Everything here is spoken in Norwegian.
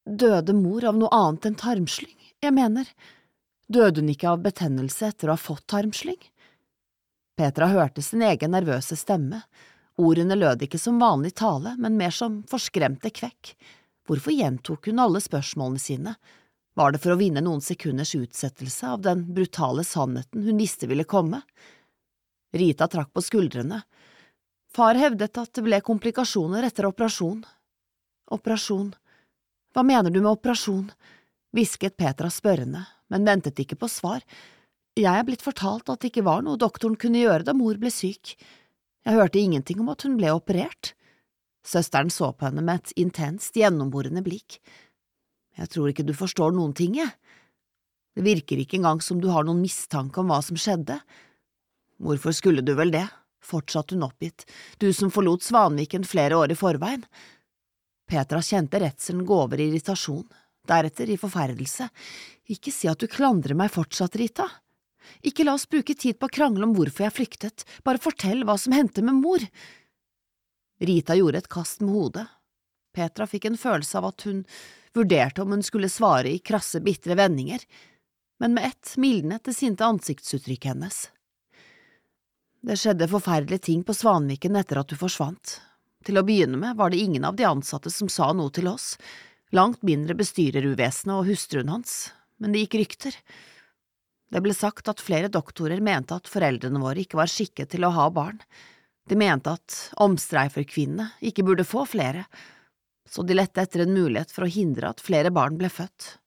Døde mor av noe annet enn tarmslyng? Jeg mener, døde hun ikke av betennelse etter å ha fått tarmslyng? Petra hørte sin egen nervøse stemme. Ordene lød ikke som vanlig tale, men mer som forskremte kvekk. Hvorfor gjentok hun alle spørsmålene sine? Var det for å vinne noen sekunders utsettelse av den brutale sannheten hun visste ville komme? Rita trakk på skuldrene. Far hevdet at det ble komplikasjoner etter operasjon. Operasjon? Hva mener du med operasjon? Hvisket Petra spørrende, men ventet ikke på svar. Jeg er blitt fortalt at det ikke var noe doktoren kunne gjøre da mor ble syk. Jeg hørte ingenting om at hun ble operert. Søsteren så på henne med et intenst, gjennomborende blikk. Jeg tror ikke du forstår noen ting, jeg. Det virker ikke engang som du har noen mistanke om hva som skjedde. Hvorfor skulle du vel det? Fortsatte hun oppgitt, du som forlot Svanviken flere år i forveien. Petra kjente redselen gå over i irritasjon, deretter i forferdelse. Ikke si at du klandrer meg fortsatt, Rita. Ikke la oss bruke tid på å krangle om hvorfor jeg flyktet, bare fortell hva som hendte med mor. Rita gjorde et kast med hodet. Petra fikk en følelse av at hun vurderte om hun skulle svare i krasse, bitre vendinger, men med ett mildnet det sinte ansiktsuttrykket hennes. Det skjedde forferdelige ting på Svanviken etter at du forsvant. Til å begynne med var det ingen av de ansatte som sa noe til oss, langt mindre bestyreruvesene og hustruen hans, men det gikk rykter. Det ble sagt at flere doktorer mente at foreldrene våre ikke var skikket til å ha barn. De mente at omstreiferkvinnene ikke burde få flere, så de lette etter en mulighet for å hindre at flere barn ble født.